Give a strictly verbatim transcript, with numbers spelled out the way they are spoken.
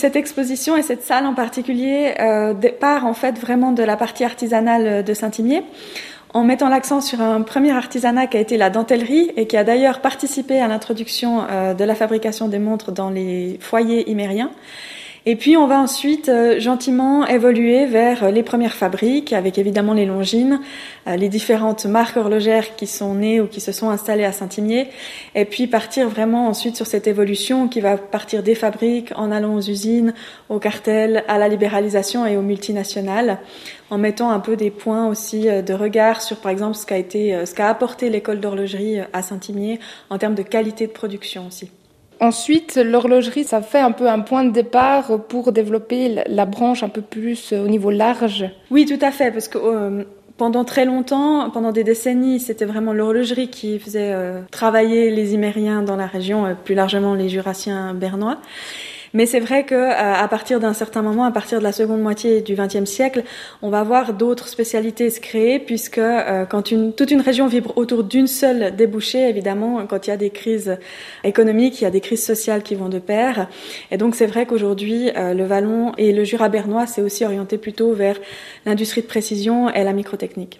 cette exposition et cette salle en particulier euh, part en fait vraiment de la partie artisanale de Saint-Imier, en mettant l'accent sur un premier artisanat qui a été la dentellerie et qui a d'ailleurs participé à l'introduction euh, de la fabrication des montres dans les foyers imériens. Et puis on va ensuite euh, gentiment évoluer vers les premières fabriques, avec évidemment les Longines, euh, les différentes marques horlogères qui sont nées ou qui se sont installées à Saint-Imier, et puis partir vraiment ensuite sur cette évolution qui va partir des fabriques en allant aux usines, aux cartels, à la libéralisation et aux multinationales, en mettant un peu des points aussi de regard sur par exemple ce qu'a été, ce qu'a apporté l'école d'horlogerie à Saint-Imier en termes de qualité de production aussi. Ensuite, l'horlogerie, ça fait un peu un point de départ pour développer la branche un peu plus au niveau large. Oui, tout à fait, parce que euh, pendant très longtemps, pendant des décennies, c'était vraiment l'horlogerie qui faisait euh, travailler les Imériens dans la région, euh, plus largement les Jurassiens bernois. Mais c'est vrai que euh, à partir d'un certain moment, à partir de la seconde moitié du vingtième siècle, on va voir d'autres spécialités se créer, puisque euh, quand une, toute une région vibre autour d'une seule débouchée, évidemment, quand il y a des crises économiques, il y a des crises sociales qui vont de pair. Et donc c'est vrai qu'aujourd'hui, euh, le Vallon et le Jura bernois s'est aussi orienté plutôt vers l'industrie de précision et la microtechnique.